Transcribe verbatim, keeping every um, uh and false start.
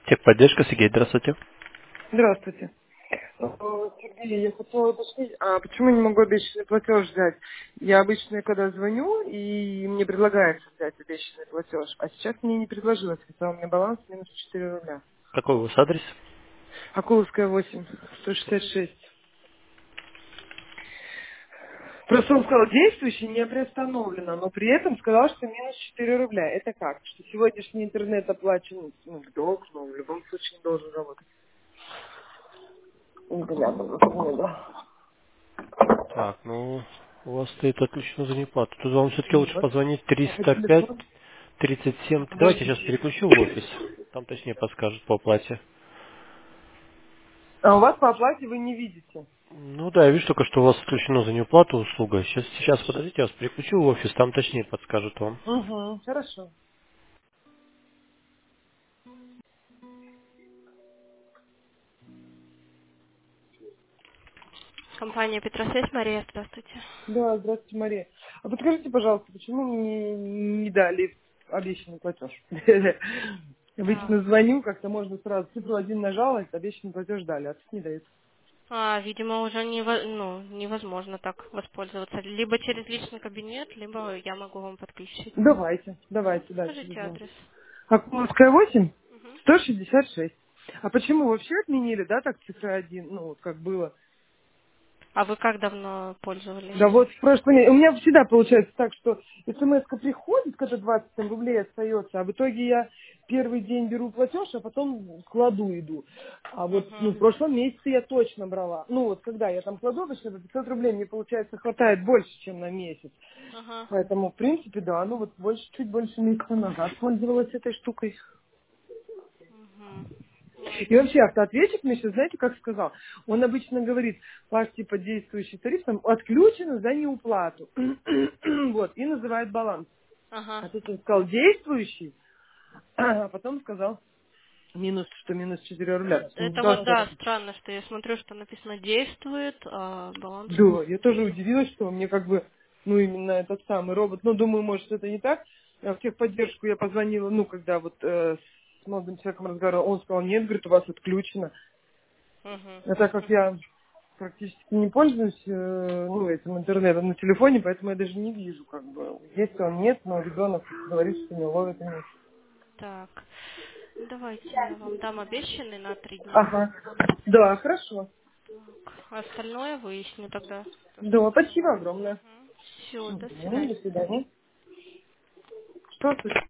Техподдержка, Сергей, здравствуйте. Здравствуйте. Э, Сергей, я хотела уточнить, а почему я не могу обещанный платеж взять? Я обычно, когда звоню, и мне предлагается взять обещанный платеж, а сейчас мне не предложилось, хотя у меня баланс минус четыре рубля. Какой у вас адрес? Акуловская восемь, сто шестьдесят шесть. Просто он сказал, действующий не приостановлено, но при этом сказал, что минус четыре рубля. Это как? Что сегодняшний интернет оплачен, ну, долг, но в любом случае не должен работать. Непонятно, просто да. Так, ну, у вас стоит отключено за неплату. Тут вам все-таки лучше Вот. позвонить А по триста пять телефону? тридцать семь. Давайте сейчас Подождите. переключу в офис. Там точнее подскажут по оплате. А у вас по оплате вы не видите. Ну да, я вижу только, что у вас отключено за неуплату услуга. Сейчас, сейчас подождите, я вас переключу в офис, там точнее подскажут вам. Угу, хорошо. Компания Петросвязь, Мария, здравствуйте. Да, здравствуйте, Мария. А подскажите, пожалуйста, почему мне не дали обещанный платеж? Так. Обычно звоню, как-то можно сразу цифру один нажала, обещанный платеж дали, а тут не дают. А, видимо, уже нево- ну, невозможно так воспользоваться. Либо через личный кабинет, либо я могу вам подключить. Давайте, Ну, давайте дальше. скажите вызываем. адрес. Акуловская восемь, Мгм. сто шестьдесят шесть. А почему вообще отменили, да, так цифра один, ну, вот как было? А вы как давно Да пользовались? вот в прошлом месяце. У меня всегда получается так, что смс-ка приходит, когда двадцать там рублей остается, а в итоге я первый день беру платеж, а потом кладу иду. А вот ну, в Угу. прошлом месяце я точно брала. Ну вот когда я там кладу, обычно по пятьсот рублей мне получается хватает больше, чем на месяц. Ага. Поэтому, в принципе, да, ну вот больше, чуть больше месяца назад пользовалась этой штукой. Угу. И Ладно. вообще автоответчик мне сейчас, знаете, как сказал? Он обычно говорит, ваш типа действующий тариф там отключен за неуплату. Вот, и называет баланс. Ага. А тут он сказал действующий, а потом сказал минус, что минус четыре рубля. То есть он не Это сказал, вот, что это... да, странно, что я смотрю, что написано действует, а баланс у Да, вас я тоже отключен. удивилась, что мне как бы, ну, именно этот самый робот, ну, думаю, может, это не так. А в техподдержку я позвонила, ну, когда вот э, с молодым человеком разговаривала, он сказал, нет, говорит, у вас отключено. Угу. А так как я практически не пользуюсь э, ну, этим интернетом на телефоне, поэтому я даже не вижу, как бы, есть он, нет, но ребенок говорит, что не ловит меня. Так. Давайте я вам дам обещанный на три дня. Ага. Да, хорошо. Так. А остальное выясню тогда. То, что Да, звонила. спасибо огромное. Все, до Мгм, свидания. до свидания. Что ты?